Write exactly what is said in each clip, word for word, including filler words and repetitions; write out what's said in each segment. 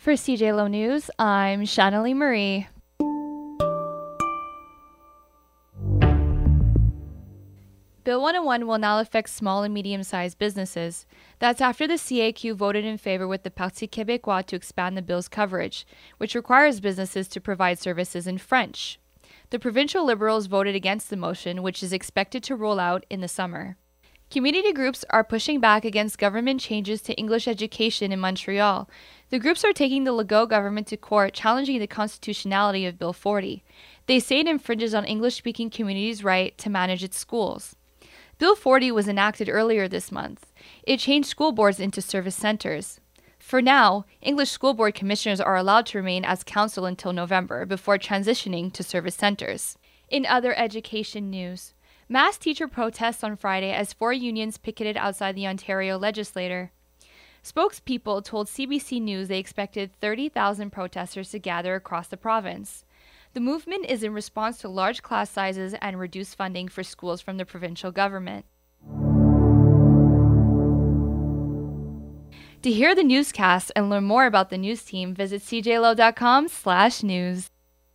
For C J L O News, I'm Shanali Marie. Bill one oh one will now affect small and medium-sized businesses. That's after the C A Q voted in favor with the Parti Québécois to expand the bill's coverage, which requires businesses to provide services in French. The provincial Liberals voted against the motion, which is expected to roll out in the summer. Community groups are pushing back against government changes to English education in Montreal. The groups are taking the Legault government to court, challenging the constitutionality of Bill forty. They say it infringes on English-speaking communities' right to manage its schools. Bill forty was enacted earlier this month. It changed school boards into service centers. For now, English school board commissioners are allowed to remain as council until November before transitioning to service centers. In other education news, mass teacher protests on Friday as four unions picketed outside the Ontario legislature. Spokespeople told C B C News they expected thirty thousand protesters to gather across the province. The movement is in response to large class sizes and reduced funding for schools from the provincial government. To hear the newscast and learn more about the news team, visit c j l o dot com slash news.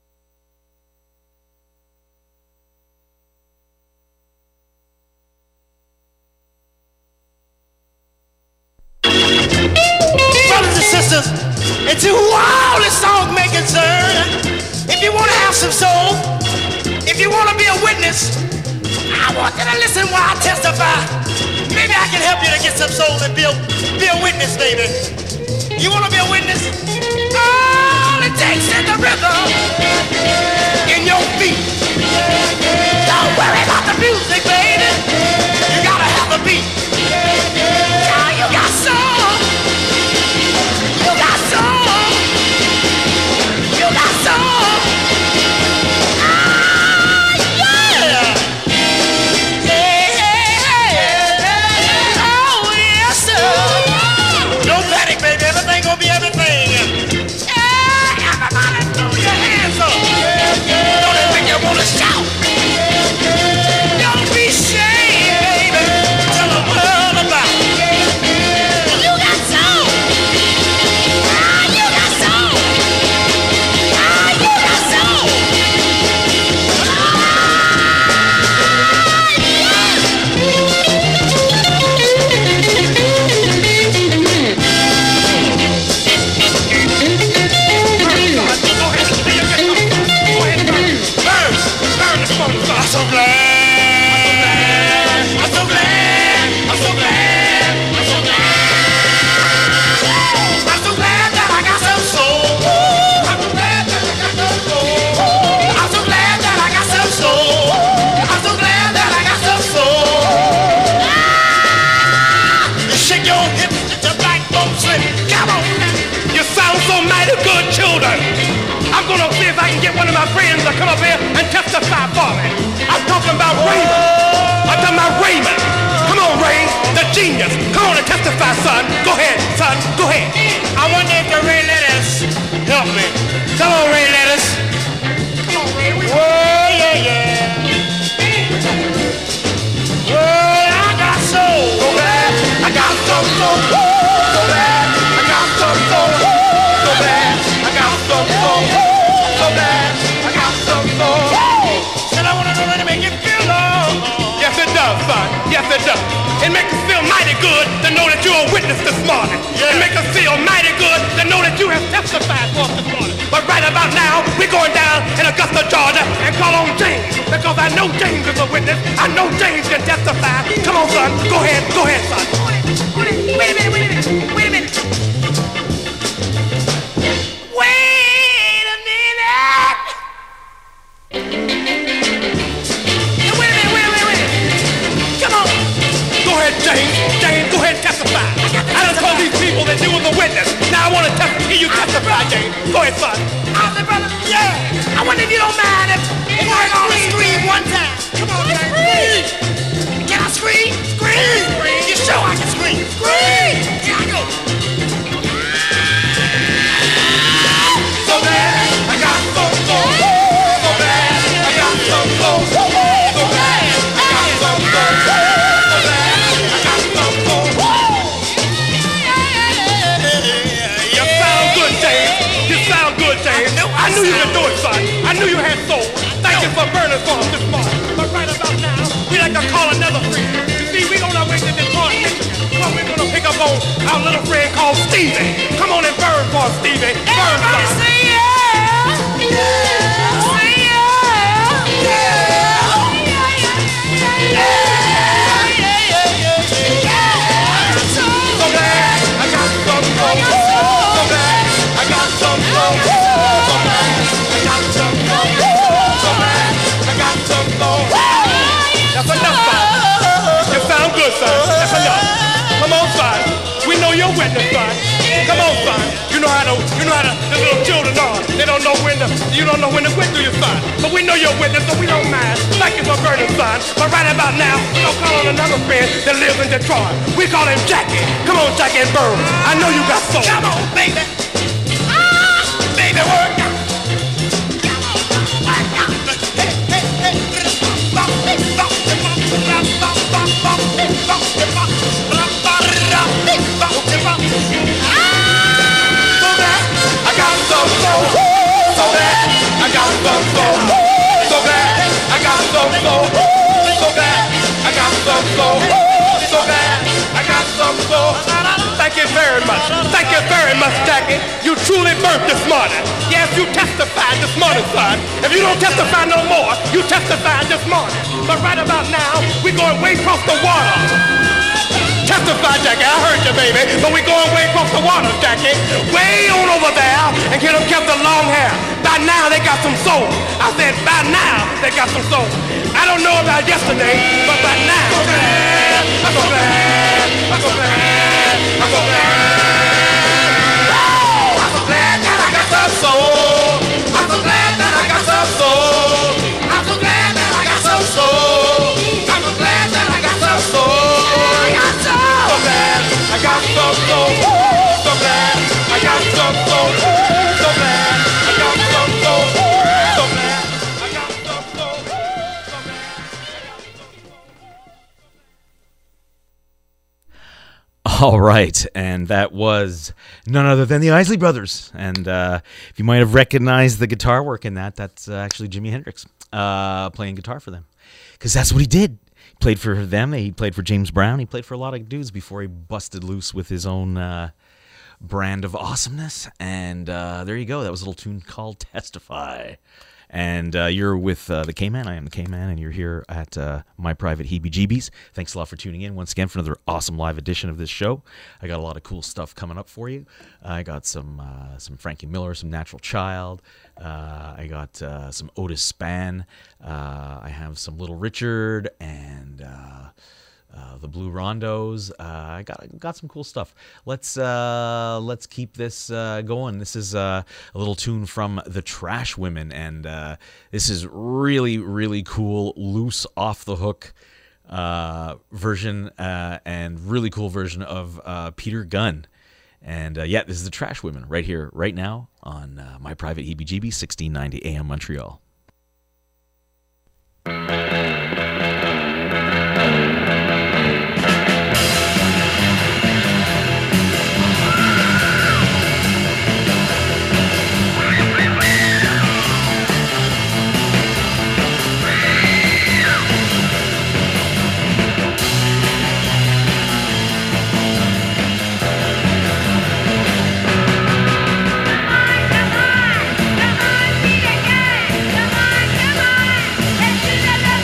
Brothers and sisters, and to who all this song may concern, if you want to have some soul, if you want to be a witness, I want you to listen while I testify. Maybe I can help you to get some soul and be a, be a witness, baby. You want to be a witness? All it takes is the rhythm in your feet. Don't worry about the music, baby. You gotta have the beat. Now you got soul. You got soul. You got soul. Shout! Don't be ashamed, baby. Tell the world about it. You got soul. Ah, you got soul. Ah, you got soul. I'm so glad, I'm so glad, I'm so glad, I'm so glad, I'm so glad that I got some soul. I'm so glad that I got some soul. I'm so glad that I got some soul. I'm so glad that I got some soul. Ah! You shake your hips, get your backbone slip. Come on now. You sound so mighty good, children. I'm gonna see if I can get one of my friends to come up here and testify for me. I'm talking about Raymond. I'm talking about Raymond. Come on, Ray, the genius. Come on and testify, son. Go ahead, son. Go ahead. I wonder if the Ray Lettuce help me. Come on, Ray Lettuce. Come on, Ray. Oh, yeah, yeah. Oh, I got soul. Go back. I got some soul. Go back. I got some soul. Go back. I got some soul. Go back. I got some soul. Said I wanna know that it make you feel love. Yes, it does, son. Yes, it does. It makes us feel mighty good to know that you're a witness this morning. Yeah. It makes us feel mighty good to know that you have testified for us this morning. But right about now, we're going down in Augusta, Georgia, and call on James, because I know James is a witness. I know James can testify. Come on, son. Go ahead. Go ahead, son. Wait a minute. Wait a minute. Wait a minute. Wait a minute. Wait a minute. Go ahead, James. James, go ahead and testify. I done told these people that you was a witness. Now I want to test- hear you testify, James. Go ahead, son. I'll say, brother. Yeah. I wonder if you don't mind if I can only scream one time. Come on, James. Scream. Can I scream? Scream. Scream. You sure I can scream? Scream. Here I go. So bad, I got some soul. So bad, I got some soul. So bad, I got some soul. You sound good, James. knew you could do it, son. I knew you had soul. Thank you for burning for us this morning. But right about now, we like to call another friend. You see, we on our way to Detroit, Michigan. But we're gonna pick up on our little friend called Stevie. Come on and burn for us, Stevie. Burn, everybody son. say yeah. Yeah. Say yeah. Yeah. Yeah. Yeah. Yeah. Yeah. Yeah. So glad I got some soul. So glad I got some soul. So glad I got some soul. So glad I got some soul. That's enough, son. You sound good, son. That's enough. Come on, son. We know you're witness, son. Come on, son. You know how to, you know how to, the little children are. They don't know when to, you don't know when to quit, do you, son? But we know you're witness, so we don't mind. Thank you for burning, son. But right about now, we're gonna call on another friend that lives in Detroit. We call him Jackie. Come on, Jackie, and burn. I know you got soul. Come on, baby. Ah, baby, work. I got some soul, so bad. I got some soul, so bad. I got some soul, so bad. I got some soul, so bad. I got some soul. Thank you very much. Thank you very much, Jackie. You truly burnt this morning. Yes, you testified this morning, son. If you don't testify no more, you testified this morning. But right about now, we're going way across the water. Testify, Jackie, I heard you, baby. But we're going way across the water, Jackie. Way on over there and get them kept the long hair. By now, they got some soul. I said, by now, they got some soul. I don't know about yesterday, but by now. I'm so glad, I'm so glad, I'm so glad, I'm so glad. Oh, I'm so glad that I got some soul. I'm so glad that I got some soul. I'm so glad that I got some soul. I'm so glad that I got some soul. So glad I got some soul. So glad I got some soul. So glad I got some soul. So glad I got some soul. So glad I got some soul. All right, and that was none other than the Isley Brothers. And uh, if you might have recognized the guitar work in that, that's uh, actually Jimi Hendrix uh, playing guitar for them. Because that's what he did. He played for them. He played for James Brown. He played for a lot of dudes before he busted loose with his own uh, brand of awesomeness. And uh, there you go. That was a little tune called Testify. And uh, you're with uh, the K-Man. I am the K-Man, and you're here at uh, My Private Heebie-Jeebies. Thanks a lot for tuning in once again for another awesome live edition of this show. I got a lot of cool stuff coming up for you. I got some uh, some Frankie Miller, some Natural Child. Uh, I got uh, some Otis Spann. Uh, I have some Little Richard and uh, uh, the Blue Rondos. Uh, I got got some cool stuff. Let's uh, let's keep this uh, going. This is uh, a little tune from the Trash Women, and uh, this is really really cool, loose, off the hook uh, version, uh, and really cool version of uh, Peter Gunn. And uh, yeah, this is the Trash Women right here, right now on uh, My Private Heebie-Jeebies, sixteen ninety A M Montreal. Come on, Peter Gunn. Come on, come on. Let's do the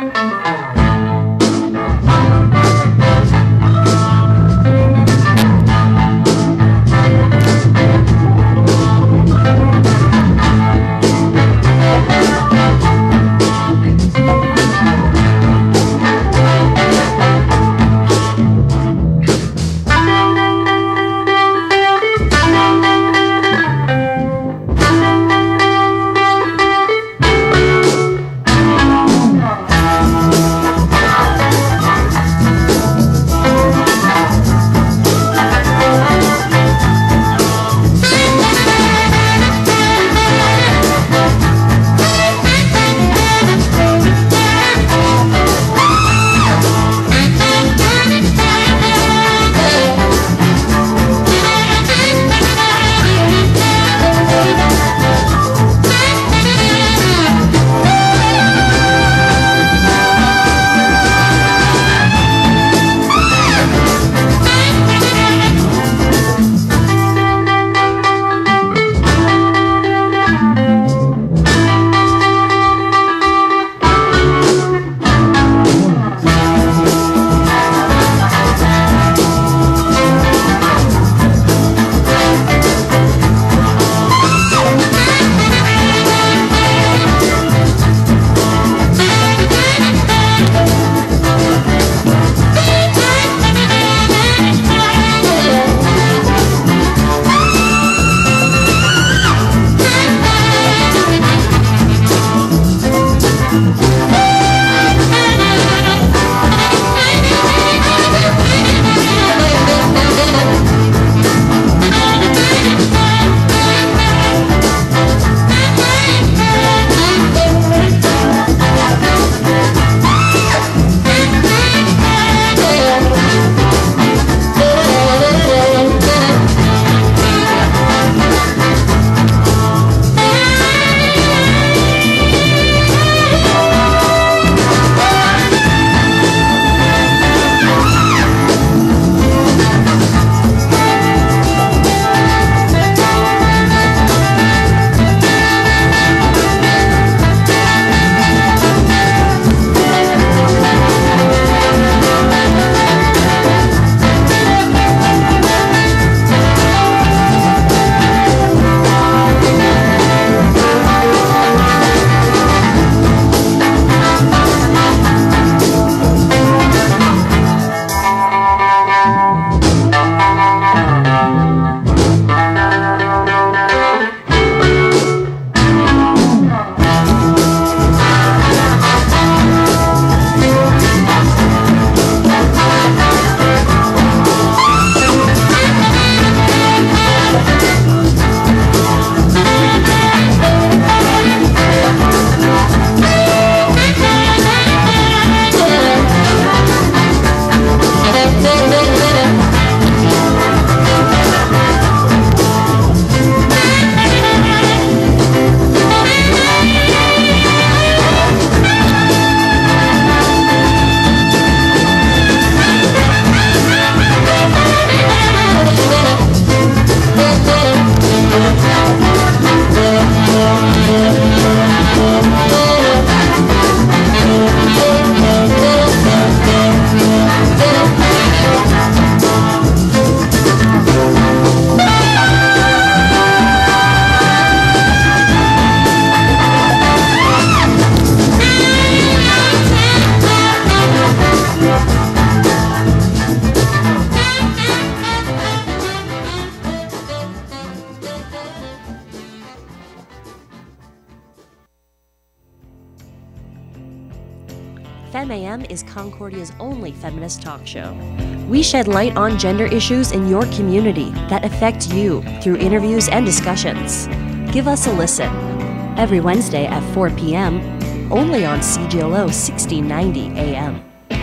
FemAM is Concordia's only feminist talk show. We shed light on gender issues in your community that affect you through interviews and discussions. Give us a listen every Wednesday at four p.m. only on C G L O sixteen ninety A M.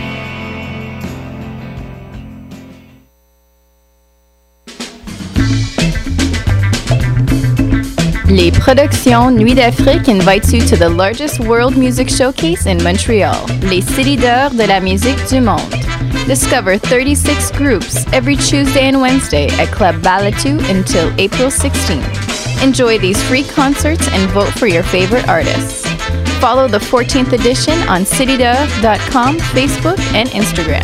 Les Productions Nuit d'Afrique invites you to the largest world music showcase in Montreal, Les City d'Or de la musique du monde. Discover thirty-six groups every Tuesday and Wednesday at Club Balatou until April sixteenth. Enjoy these free concerts and vote for your favorite artists. follow the fourteenth edition on city dove dot com, Facebook, and Instagram.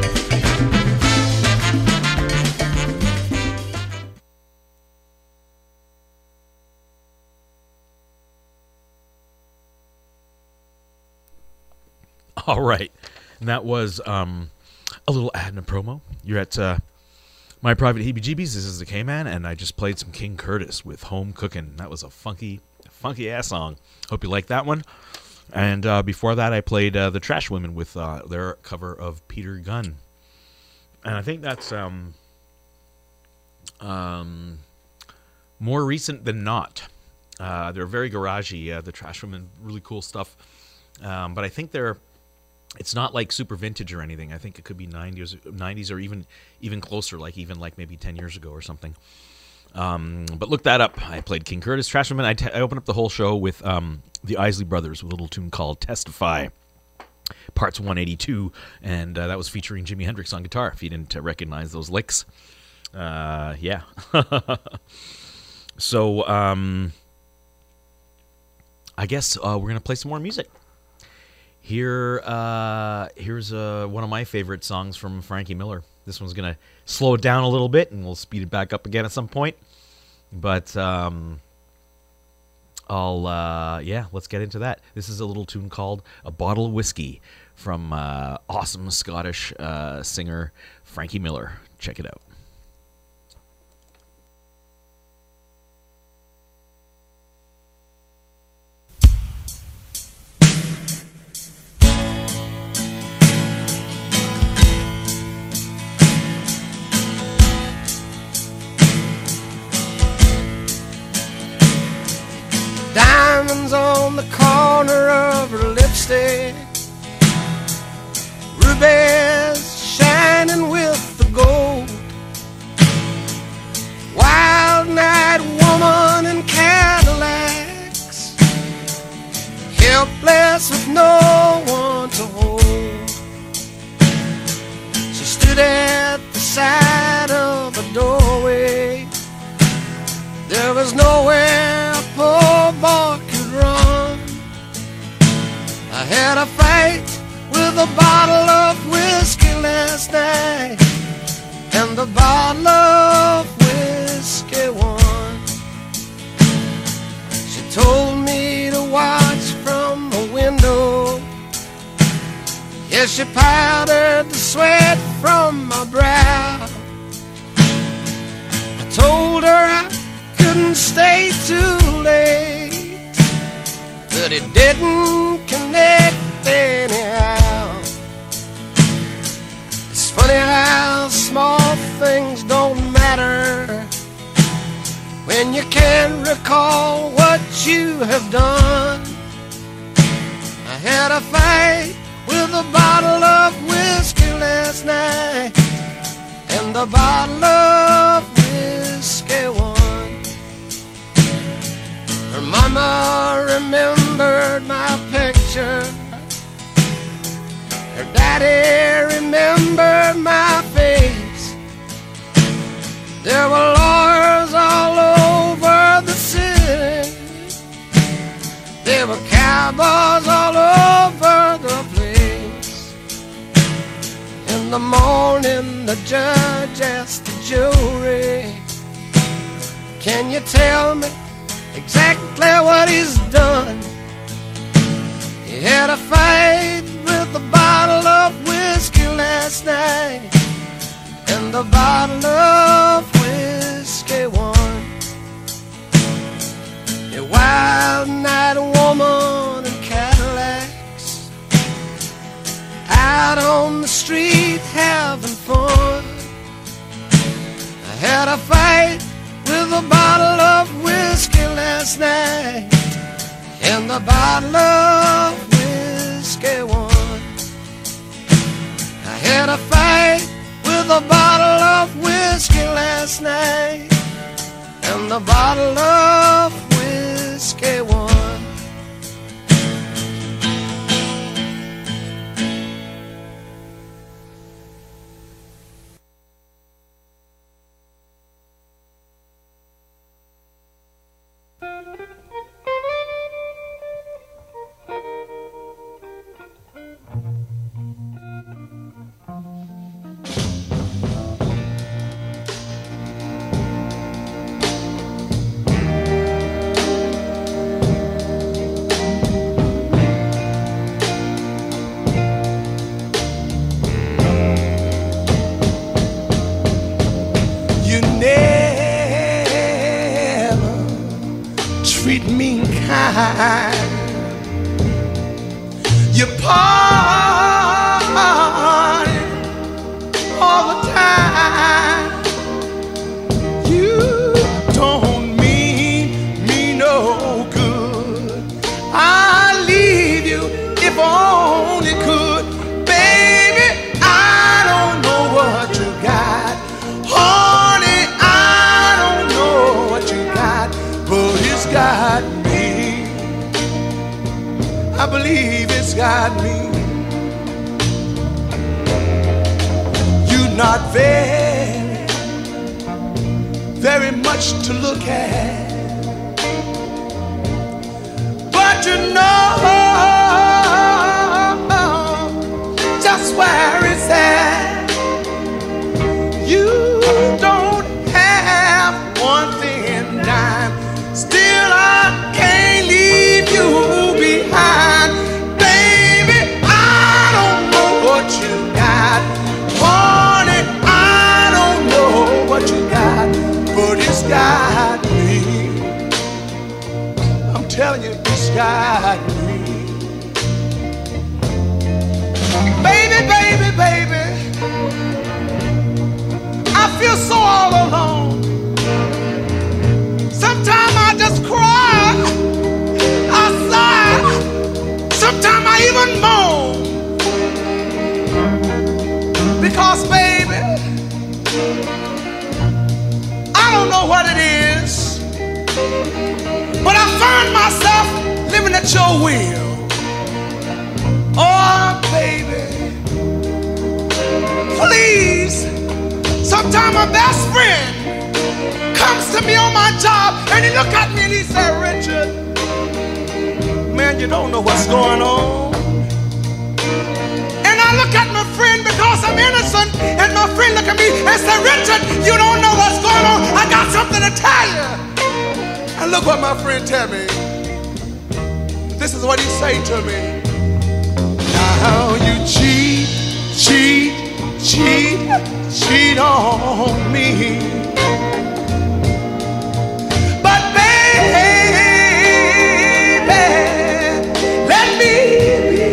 All right. And that was um, a little ad and a promo. You're at uh, My Private Heebie-Jeebies. This is the K-Man, and I just played some King Curtis with Home Cookin'. That was a funky, funky-ass song. Hope you like that one. And uh, before that, I played uh, the Trash Women with uh, their cover of Peter Gunn. And I think that's um, um, more recent than not. Uh, they're very garagey, uh, the Trash Women, really cool stuff. Um, but I think they're... It's not like super vintage or anything. I think it could be nineties, nineties or even even closer, like even like maybe ten years ago or something. Um, but look that up. I played King Curtis, Trash Women. I, t- I opened up the whole show with um, the Isley Brothers with a little tune called Testify, Parts one eighty-two, and uh, that was featuring Jimi Hendrix on guitar, if you didn't uh, recognize those licks. Uh, yeah. so um, I guess uh, we're going to play some more music. Here, uh, here's uh, one of my favorite songs from Frankie Miller. This one's going to slow it down a little bit, and we'll speed it back up again at some point. But um, I'll, uh, yeah, let's get into that. This is a little tune called A Bottle of Whiskey from uh, awesome Scottish uh, singer Frankie Miller. Check it out. Diamonds on the corner of her lipstick, rubies shining with the gold, wild night woman in Cadillacs, helpless with no one to hold. She stood at the side of a doorway. There was nowhere a poor boy could run. I had a fight with a bottle of whiskey last night, and the bottle of whiskey won. She told me to watch from the window. Yes, she powdered the sweat from my brow. I told her I couldn't stay too late, but it didn't connect anyhow. It's funny how small things don't matter when you can't recall what you have done. I had a fight with a bottle of whiskey last night, and the bottle of whiskey won. Her mama remembered my picture, her daddy remembered my face. There were lawyers all over the city, there were cowboys all over the place. In the morning the judge asked the jury, can you tell me exactly what he's done? He had a fight with a bottle of whiskey last night, and the bottle of whiskey won. A wild night woman in Cadillacs, out on the street having fun. I had a fight with a bottle of whiskey last night, and the bottle of whiskey won. I had a fight with a bottle of whiskey last night, and the bottle of whiskey won. Thank you. treat me kind. You party all the time. You don't mean me no good. I'll leave you if only could. Baby, I don't know what you got. Honey, I don't know what you got, but it's got me. I believe it's got me. You're not very, very much to look at, but you know just where it's at. You don't have one thing in mind, still I can't leave you behind. Baby, I don't know what you got. Honey, I don't know what you got, but it's got me. I'm telling you, it's got me. Baby, baby, baby, I feel so all alone. Sometimes I just cry, I sigh, sometimes I even moan. Because baby, I don't know what it is, but I find myself living at your will. Oh, baby, please. Sometimes my best friend comes to me on my job and he look at me and he say, Richard, man, you don't know what's going on. And I look at my friend because I'm innocent, and my friend look at me and say, Richard, you don't know what's going on. I got something to tell you. And look what my friend tell me. This is what he say to me. Now you cheat, cheat, cheat, cheat on me. But baby, let me be.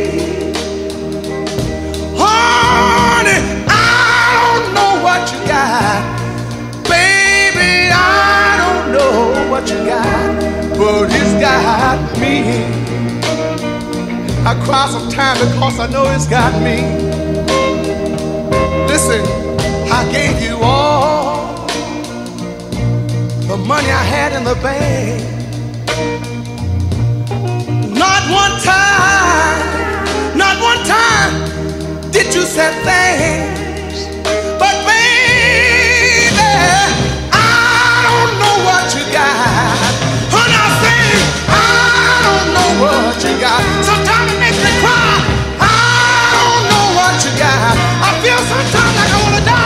Honey, I don't know what you got. Baby, I don't know what you got, but it's got me. I cry sometimes because I know it's got me. Listen, I gave you all the money I had in the bank. Not one time, not one time did you say thanks. But baby, I don't know what you got. When I say I don't know what you got, sometimes it makes me cry. I don't know what you got. I feel sometimes like I wanna die.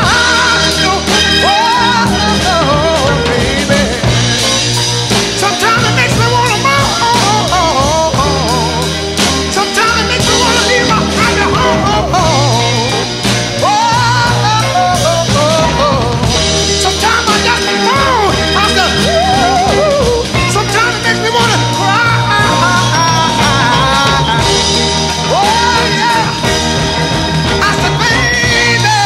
Oh, baby. Sometimes it makes me wanna moan. Sometimes it makes me wanna leave my happy home. Sometimes I just moan. I just, sometimes it makes me wanna cry. Oh yeah. I said, baby.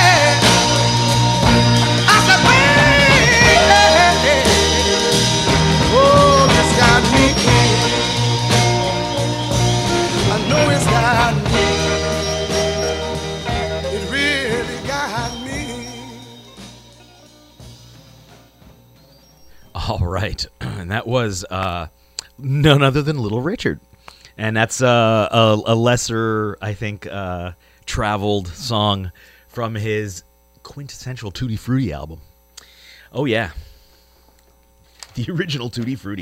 I said, baby. Oh, it's got me. I know it's got me. It really got me. All right. And that was uh, none other than Little Richard. And that's uh, a, a lesser, I think, uh, traveled song from his quintessential Tutti Frutti album. Oh, yeah. The original Tutti Frutti.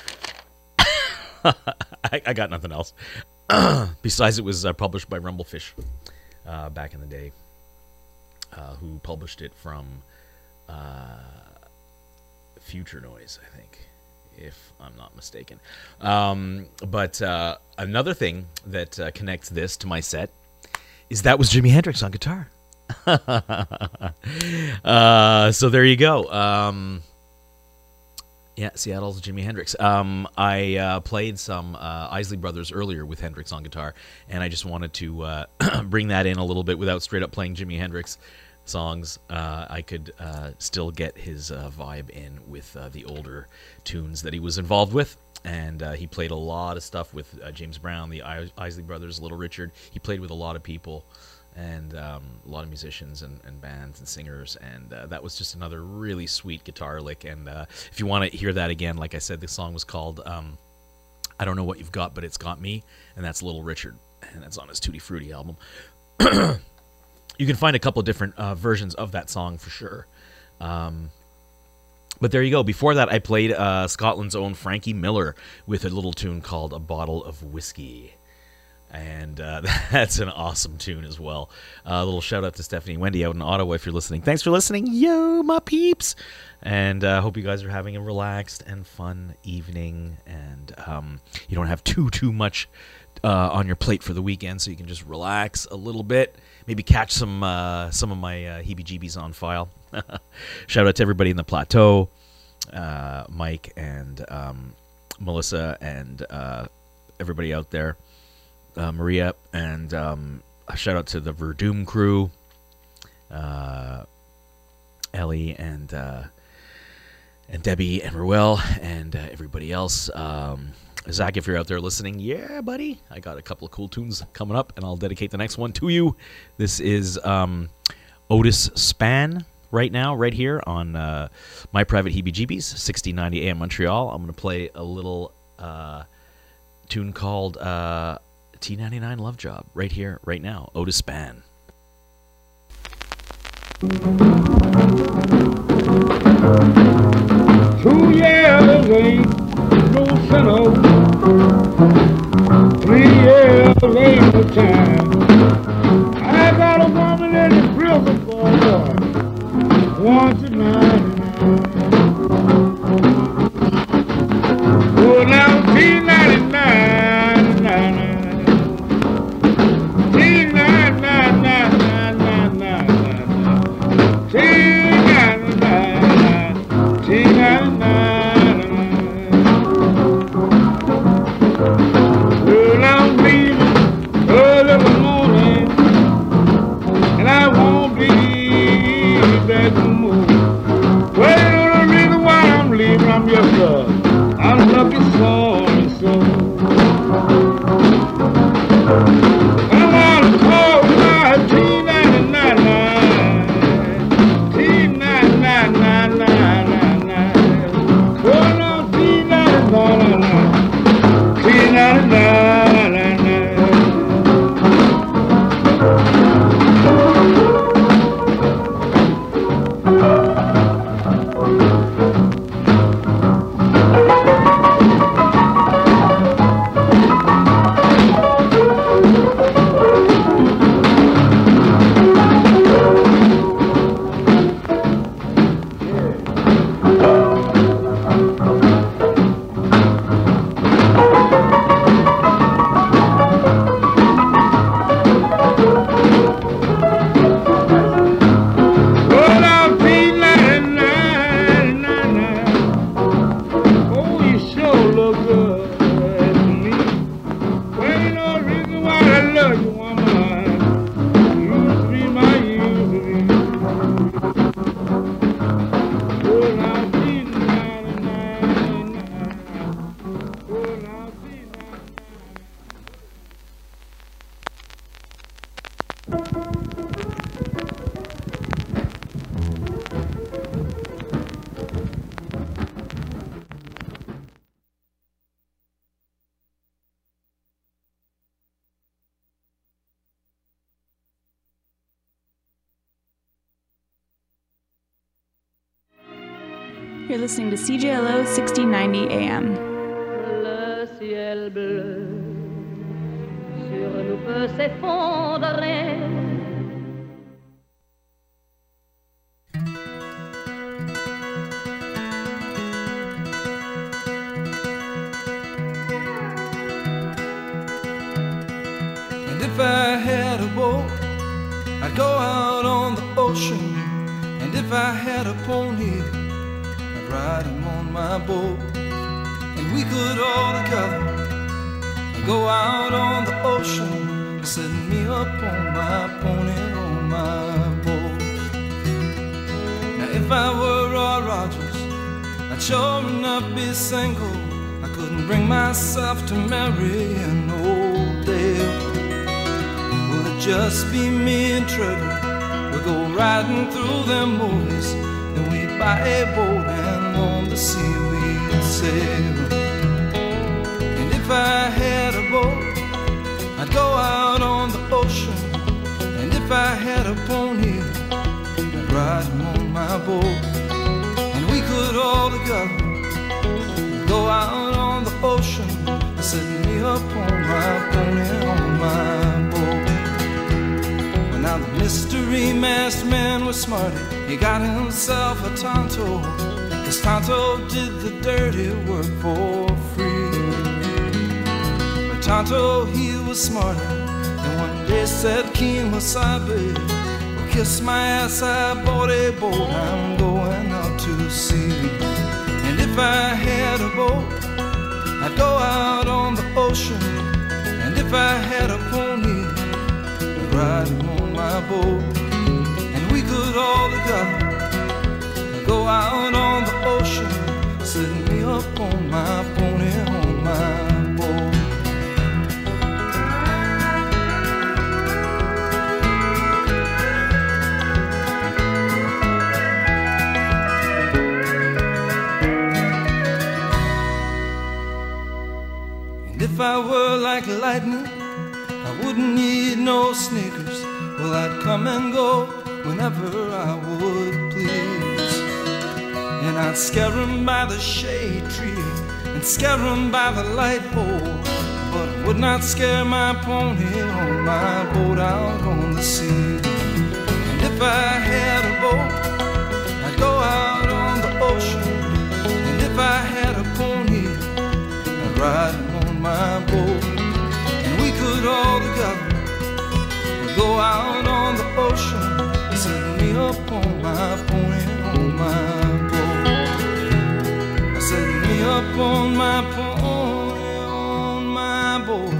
I, I got nothing else. Besides, it was uh, published by Rumblefish uh, back in the day, uh, who published it from uh, Future Noise, I think, if I'm not mistaken. Um, but uh, another thing that uh, connects this to my set is that was Jimi Hendrix on guitar. uh, so there you go. Um, Yeah, Seattle's Jimi Hendrix. Um, I uh, played some uh, Isley Brothers earlier with Hendrix on guitar, and I just wanted to uh, bring that in a little bit without straight up playing Jimi Hendrix songs. Uh, I could uh, still get his uh, vibe in with uh, the older tunes that he was involved with. And uh, he played a lot of stuff with uh, James Brown, the I- Isley Brothers, Little Richard. He played with a lot of people and um, a lot of musicians and, and bands and singers. And uh, that was just another really sweet guitar lick. And uh, if you want to hear that again, like I said, this song was called um, I Don't Know What You've Got, But It's Got Me. And that's Little Richard. And that's on his Tutti Frutti album. You can find a couple of different uh, versions of that song for sure. Um, but there you go. Before that, I played uh, Scotland's own Frankie Miller with a little tune called A Bottle of Whiskey. And uh, that's an awesome tune as well. Uh, a little shout out to Stephanie and Wendy out in Ottawa if you're listening. Thanks for listening, yo, my peeps. And I uh, hope you guys are having a relaxed and fun evening. And um, you don't have too, too much uh, on your plate for the weekend, so you can just relax a little bit. Maybe catch some uh, some of my uh, heebie-jeebies on file. Shout out to everybody in the plateau, uh, Mike and um, Melissa and uh, everybody out there, uh, Maria, and um, a shout out to the Verdum crew, uh, Ellie and uh, and Debbie and Ruel and uh, everybody else. Um, Zach, if you're out there listening, yeah, buddy, I got a couple of cool tunes coming up, and I'll dedicate the next one to you. This is um, Otis Spann right now, right here on uh, My Private Heebie-Jeebies, sixteen ninety A M Montreal. I'm going to play a little uh, tune called uh, T ninety-nine Love Job right here, right now. Otis Spann. Two years ain't no sinner. Three years ain't no time. I got a woman in the prison for a boy. Once in ninety-nine. Oh, now T ninety-nine, ninety-nine. T ninety-nine, ninety-nine, ninety-nine. T ninety-nine, T ninety-nine. Well, I'm leaving early in the morning, and I won't be back no more. Well, you know the reason why I'm leaving, I'm just uh, I'm lucky sorry so. I want to call my T ninety-nine, T ninety-nine, ninety-nine. Oh no, T ninety-nine, T ninety-nine. You're listening to C J L O sixteen ninety A M. Le ciel bleu sur nous peut s'effondrer. And if I had a boat, I'd go out on the ocean. And if I had a pony, ride him on on my boat, and we could all together go out on the ocean, set me up on my pony, on my boat. Now if I were Roy Rogers, I'd sure enough be single. I couldn't bring myself to marry an old Dale. Will it just be me and Trigger? We'll go riding through them movies, and we'd buy a boat and on the sea we'd sail. And if I had a boat, I'd go out on the ocean. And if I had a pony, I'd ride him on my boat. And we could all together go out on the ocean, set me up on my pony, on my boat. Well, now the mystery masked man was smarty. He got himself a Tonto, 'cause Tonto did the dirty work for free. But Tonto, he was smarter, and one day said, Keen Wasabi, well, kiss my ass, I bought a boat, I'm going out to sea. And if I had a boat, I'd go out on the ocean. And if I had a pony, I'd ride him on my boat. And we could all together go out on the ocean, set me up on my pony, on my boat. If I were like lightning, I wouldn't need no sneakers. Well, I'd come and go whenever I would please. And I'd scare 'em by the shade tree and scare 'em by the light pole, but I would not scare my pony on my boat out on the sea. And if I had a boat, I'd go out on the ocean. And if I had a pony, I'd ride my boat. And we could all together go out on the ocean, set me up on my pony, on my boat. Set me up on my pony, on my boat.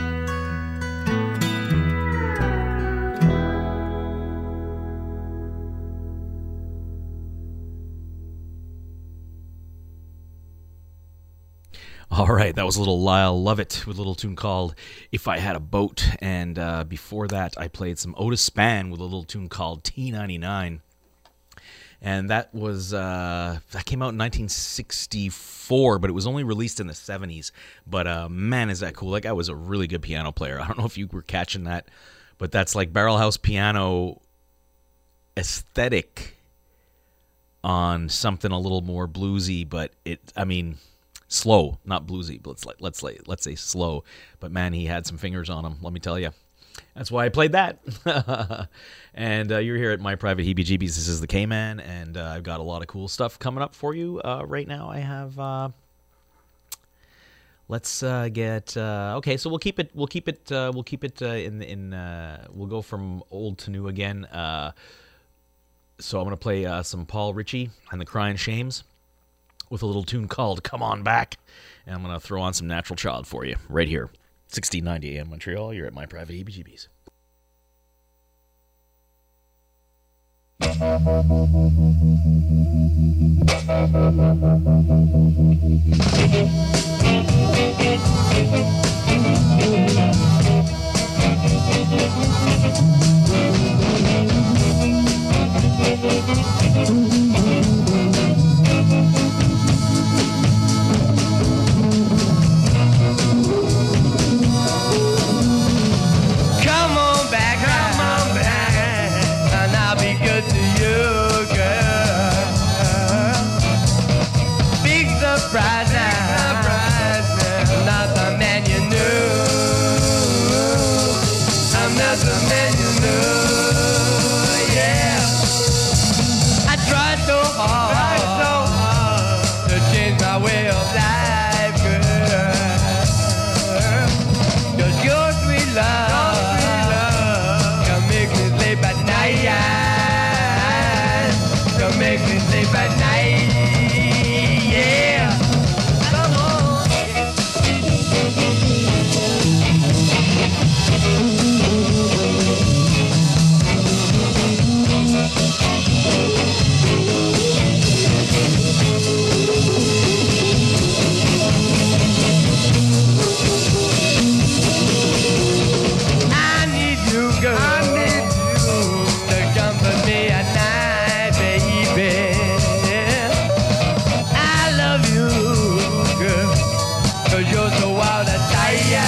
All right, that was a little Lyle Lovett with a little tune called If I Had a Boat. And uh, before that, I played some Otis Spann with a little tune called T ninety-nine. And that was, uh, that came out in nineteen sixty-four, but it was only released in the seventies. But uh, man, is that cool. That guy was a really good piano player. I don't know if you were catching that, but that's like barrelhouse piano aesthetic on something a little more bluesy, but it, I mean... slow, not bluesy, but let's like let's say let's say slow. But man, he had some fingers on him. Let me tell you, that's why I played that. And uh, you're here at My Private Heebie-Jeebies. This is the K-Man, and uh, I've got a lot of cool stuff coming up for you uh, right now. I have. Uh, let's uh, get uh, okay. So we'll keep it. We'll keep it. Uh, we'll keep it uh, in in. Uh, we'll go from old to new again. Uh, so I'm gonna play uh, some Paul Ritchie and the Crying Shames with a little tune called Come On Back. And I'm going to throw on some Natural Child for you right here. sixteen ninety A M Montreal, you're at My Private Heebie-Jeebies. Surprise now. Cause you're so out of sight.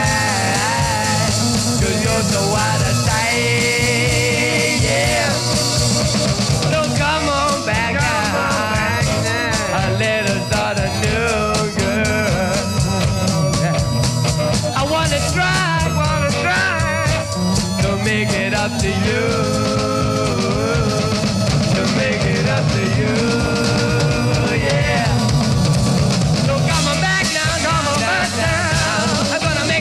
Cause you're so out of sight. Yeah. So come on back now. Let us start anew, girl. I wanna try, wanna try to make it up to you. To make it up to you. Yeah. So come on back now, come on back now. I'm gonna make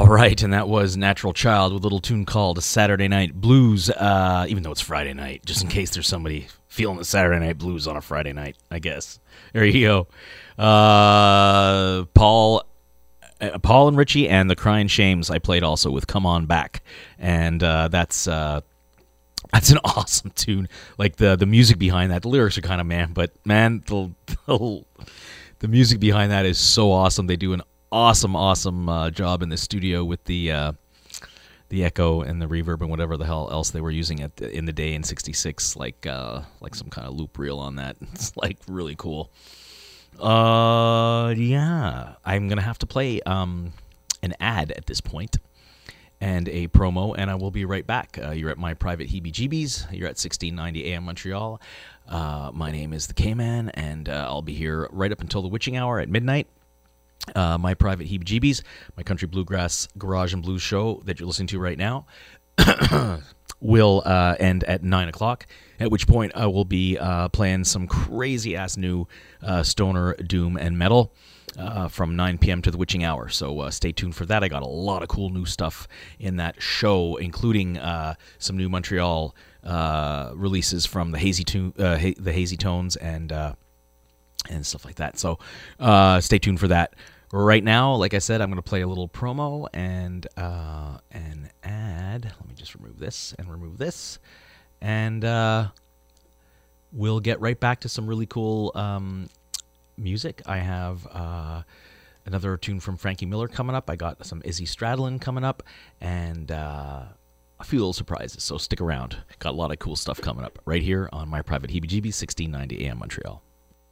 All right, and that was Natural Child with a little tune called Saturday Night Blues, uh, even though it's Friday night, just in case there's somebody feeling the Saturday Night Blues on a Friday night, I guess. There you go. Uh, Paul uh, Paul and Richie and the Crying Shames I played also with Come On Back, and uh, that's... Uh, That's an awesome tune. Like, the, the music behind that, the lyrics are kind of man, but man, the, the the music behind that is so awesome. They do an awesome, awesome uh, job in the studio with the uh, the echo and the reverb and whatever the hell else they were using at the, in the day in sixty-six, like uh, like some kind of loop reel on that. It's like really cool. Uh, yeah, I'm gonna have to play um, an ad at this point. And a promo, and I will be right back. Uh, you're at my private heebie-jeebies. You're at sixteen ninety A M Montreal. Uh, my name is the K-Man, and uh, I'll be here right up until the witching hour at midnight. Uh, my private heebie-jeebies, my country bluegrass garage and blues show that you're listening to right now, will uh, end at nine o'clock, at which point I will be uh, playing some crazy-ass new uh, stoner, doom, and metal. Uh, from nine p.m. to the witching hour, so uh, stay tuned for that. I got a lot of cool new stuff in that show, including uh, some new Montreal uh, releases from the Hazy tune, uh, ha- the Hazy Tones, and uh, and stuff like that. So uh, stay tuned for that. Right now, like I said, I'm going to play a little promo and uh, an ad. Let me just remove this and remove this, and uh, we'll get right back to some really cool. Um, music. I have uh, another tune from Frankie Miller coming up. I got some Izzy Stradlin coming up, and uh, a few little surprises, so stick around. Got a lot of cool stuff coming up right here on my private heebie-jeebies, sixteen ninety A M Montreal.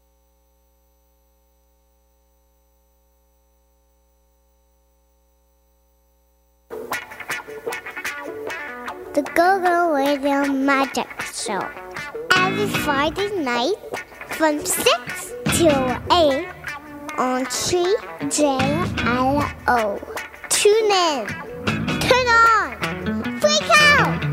The Go-Go Radio Magic Show. Every Friday night from six till eight on three J L O. Tune in. Turn on. Freak out.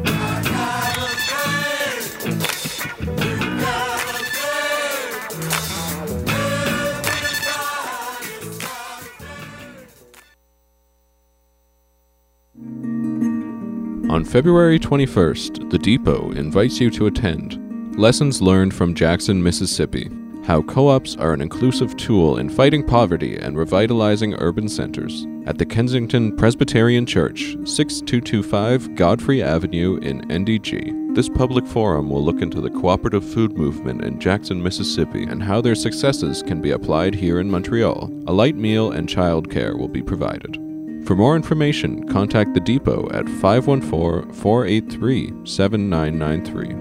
On February twenty-first, The Depot invites you to attend Lessons Learned from Jackson, Mississippi. How co-ops are an inclusive tool in fighting poverty and revitalizing urban centers. At the Kensington Presbyterian Church, sixty-two twenty-five Godfrey Avenue in N D G. This public forum will look into the cooperative food movement in Jackson, Mississippi, and how their successes can be applied here in Montreal. A light meal and childcare will be provided. For more information, contact The Depot at five one four, four eight three, seven nine nine three.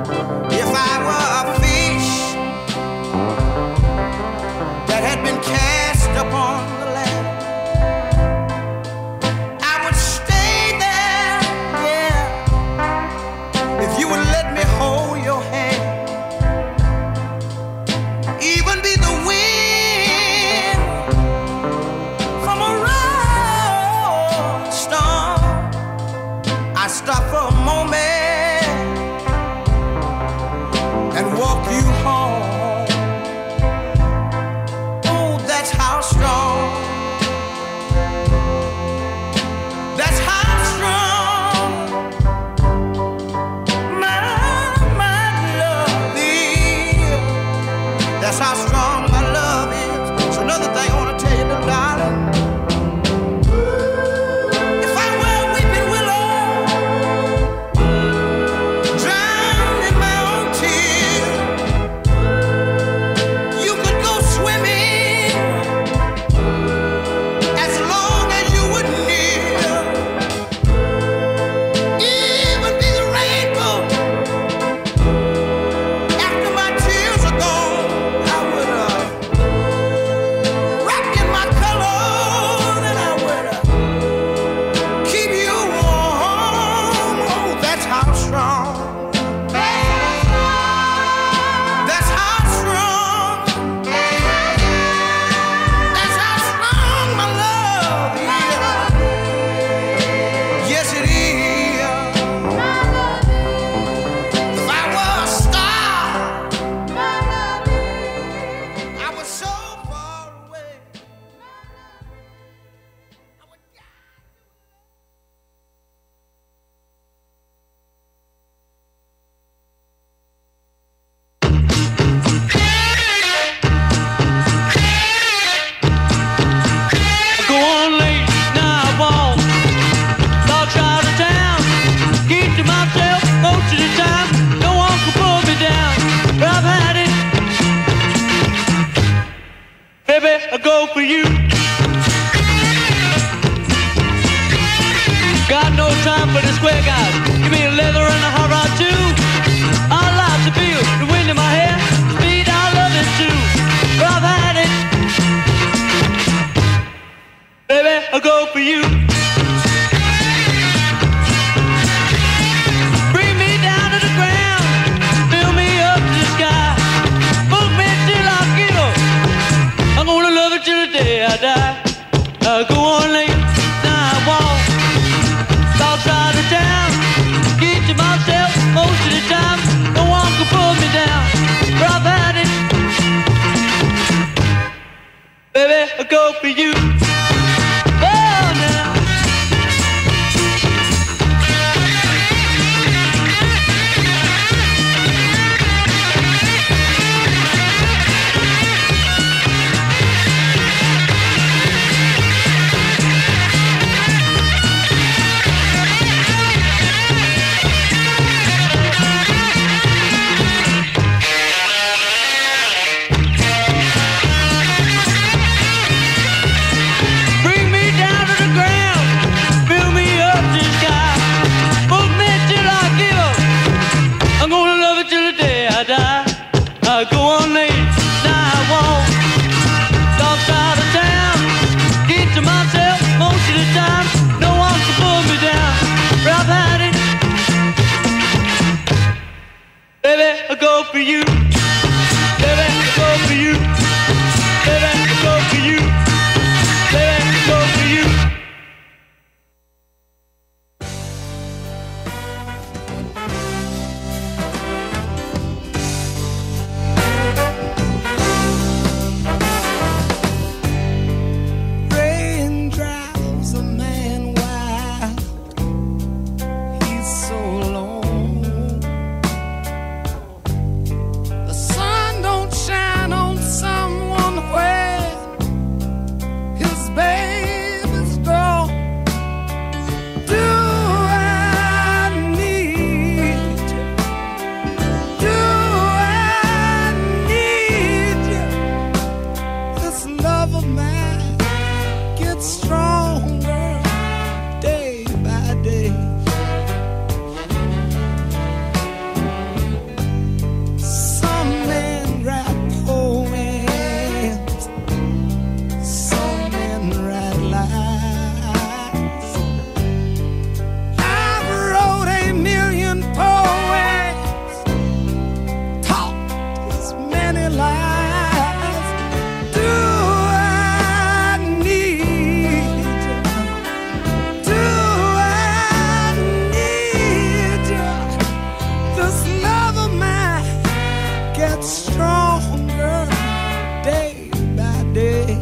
If I were a fish that had been cast for you. Oh, now. Bring me down to the ground, fill me up to the sky. Smoke me till I give up. I'm gonna love it till the day I die. I go on late, now I won't. Dark side of town, get to myself most of the time. No one can pull me down, but I've had it. Baby, I go for you. Baby, I go for you. Baby, I go for you. Baby, I go for you. Rain drives a man wild. He's so alone. The sun don't shine on someone where his baby's gone. Do I need you? Do I need you? This love of mine gets stronger day by day. Some men write poems, some men write lies. I've wrote a million poems, taught as many lies. Do I need you? Do I need you? This love of mine gets stronger day by day.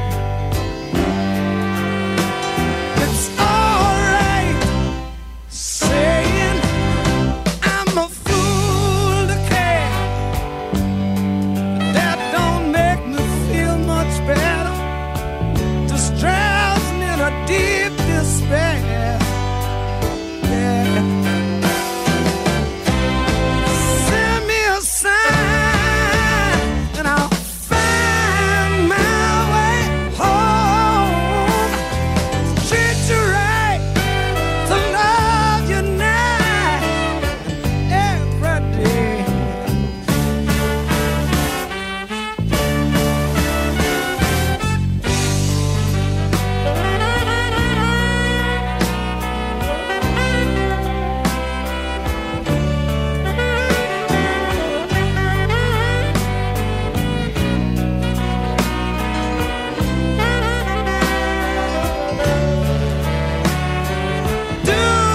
It's alright saying I'm a fool to care. That don't make me feel much better. Just drives me to deep despair. Yeah. Send me a sign and I'll find my way home. Treat you right, to love you night and every day. Do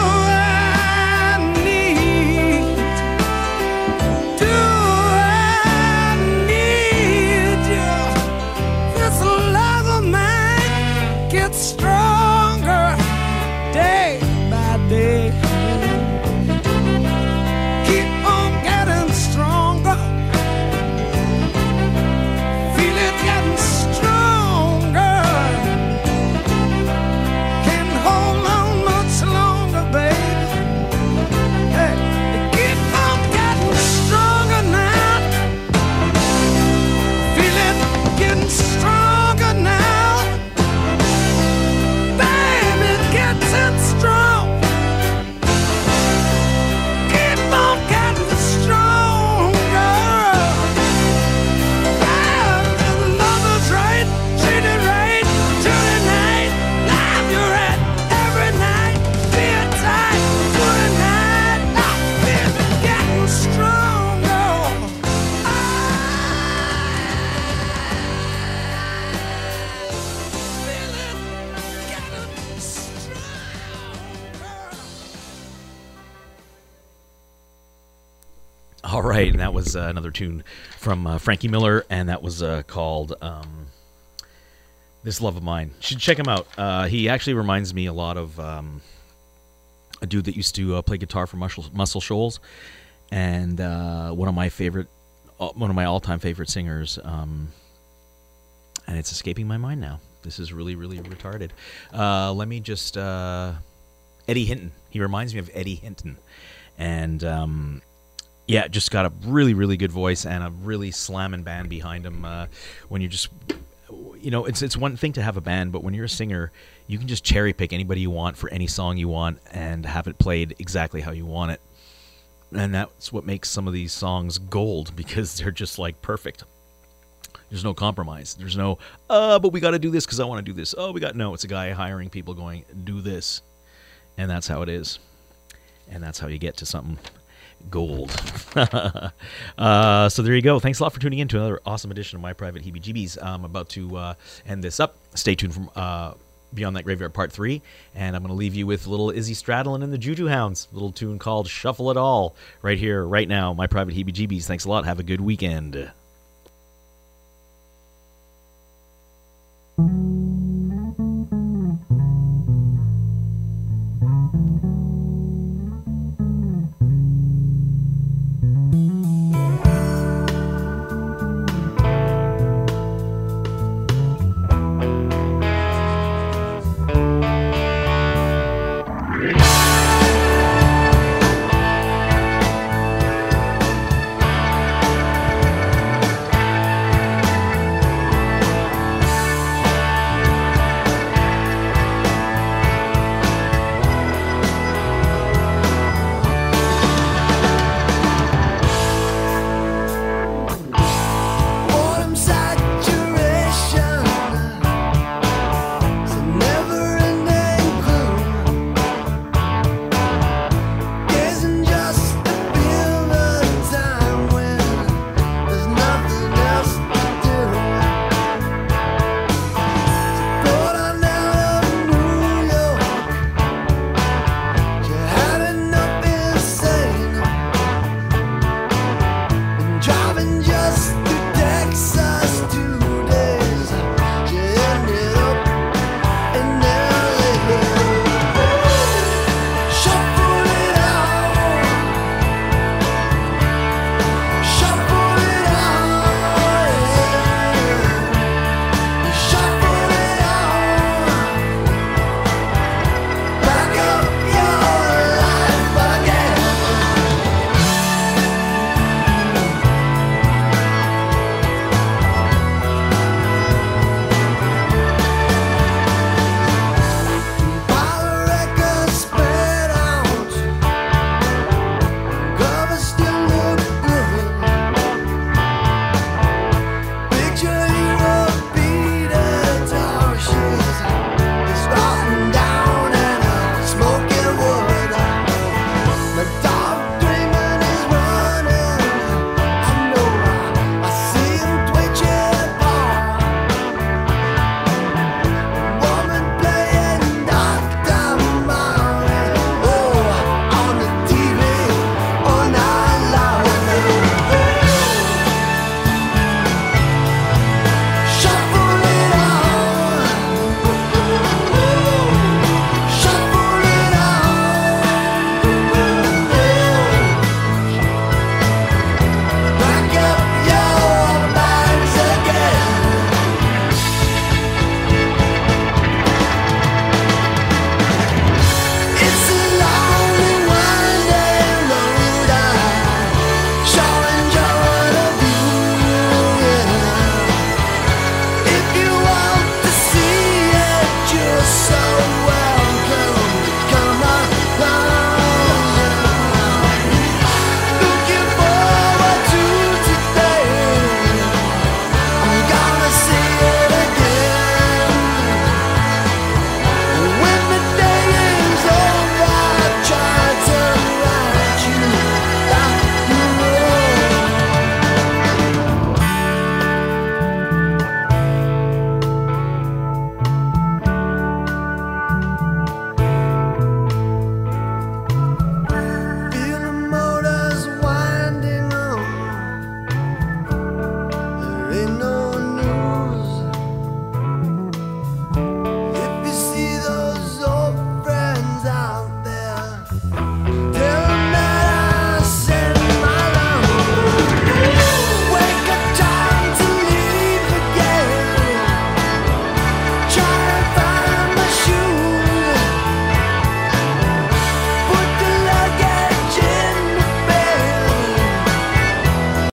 I need? Do I need you? This love of mine gets stronger day by day. Keep on getting stronger. Feel it getting stronger. Can't hold on much longer, baby. Hey, keep on getting stronger now. Feel it getting stronger now. Baby, getting strong. Keep on getting stronger. Love is right, treat it right, do it night, love you right every night, be it tight, do it night, baby, getting stronger. All right, and that was uh, another tune from uh, Frankie Miller, and that was uh, called um, This Love of Mine. You should check him out. Uh, he actually reminds me a lot of um, a dude that used to uh, play guitar for Muscle, Muscle Shoals, and uh, one of my favorite, uh, one of my all-time favorite singers. Um, and it's escaping my mind now. This is really, really retarded. Uh, let me just uh, Eddie Hinton. He reminds me of Eddie Hinton, and um, yeah, just got a really, really good voice and a really slamming band behind him. Uh, when you're just You know, it's it's one thing to have a band, but when you're a singer, you can just cherry pick anybody you want for any song you want and have it played exactly how you want it. And that's what makes some of these songs gold, because they're just like perfect. There's no compromise. There's no, uh, but we got to do this because I want to do this. Oh, we got, no, it's a guy hiring people going, do this. And that's how it is. And that's how you get to something gold. uh, so there you go. Thanks a lot for tuning in to another awesome edition of My Private Heebie-Jeebies. I'm about to uh, end this up. Stay tuned for uh, Beyond That Graveyard Part three, and I'm going to leave you with little Izzy Stradlin and the Juju Hounds, a little tune called Shuffle It All, right here, right now. My Private Heebie-Jeebies. Thanks a lot. Have a good weekend.